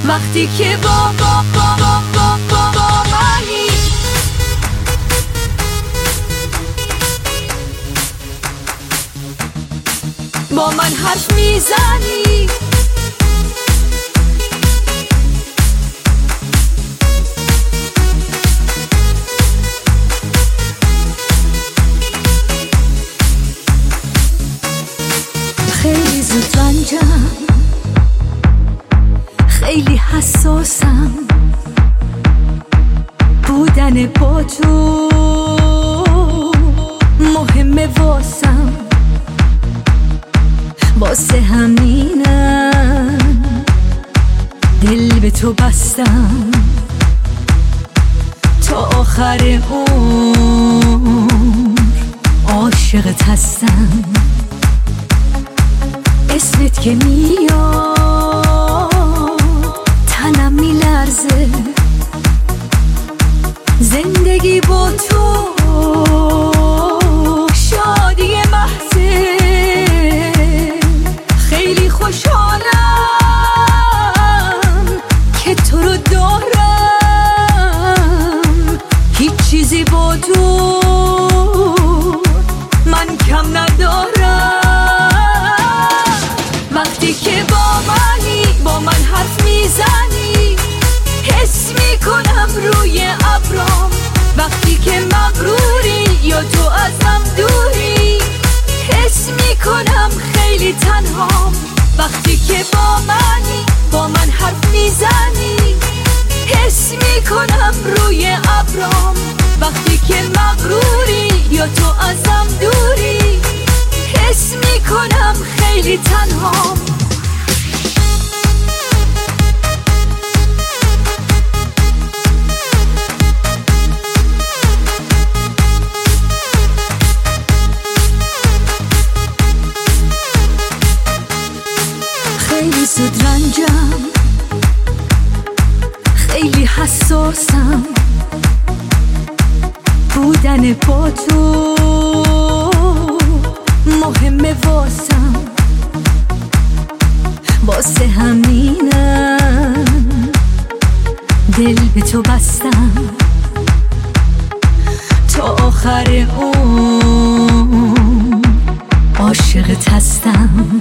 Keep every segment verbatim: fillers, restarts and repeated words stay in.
وقتی که با با با با با با, با منی. با من حرف میزنی، خیلی زود رنجم، خیلی حساسم، بودن با تو مهمه واسم، واسه همینم دل به تو بستم، تا آخر عمر عاشقت هستم. اسمت که میاد تنم میلرزه، زندگی با تو شادی محضه. خیلی خوشحالم که تو رو دارم، هیچ چیزی با تو من کم ندارم. وقتی که با منی، با من حرف میزنی، حس میکنم روی ابرام. وقتی که مغروری یا تو ازم دوری، حس میکنم خیلی تنهام. وقتی که با منی، با من حرف میزنی، حس میکنم روی ابرام. وقتی که مغروری یا تو ازم دوری، حس میکنم خیلی تنهام. خیلی زود رنجم، خیلی حساسم، بودن با تو مهمه واسم، واسه همینم دل به تو بستم، تا آخر عمر عاشقت هستم.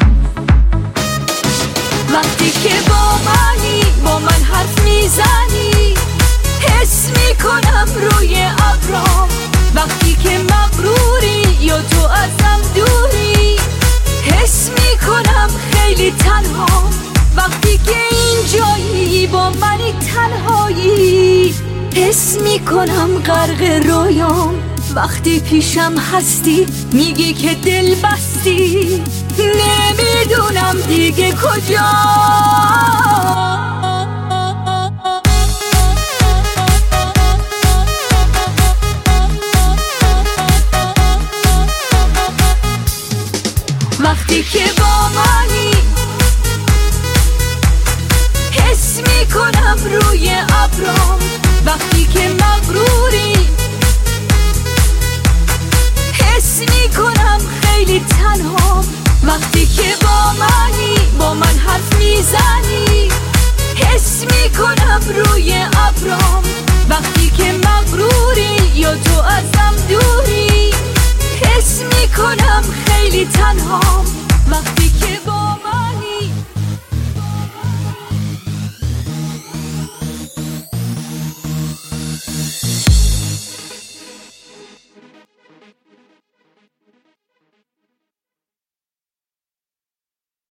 وقتی که با منی، با من حرف میزنی، حس میکنم روی ابرام. وقتی که مغروری یا تو ازم دوری، حس میکنم خیلی تنهام. وقتی که اینجایی با منی تنهایی، حس میکنم غرق رویام. وقتی پیشم هستی میگی که دل بستی، نمیدونم دیگه کجا. وقتی که با منی، حس میکنم روی ابرام. وقتی که مغروری، حس میکنم خیلی تنهام. وقتی که با منی، با من حرف میزنی، حس میکنم روی ابرام. وقتی که مغروری یا تو ازم دوری، حس میکنم خیلی تنهام. وقتی که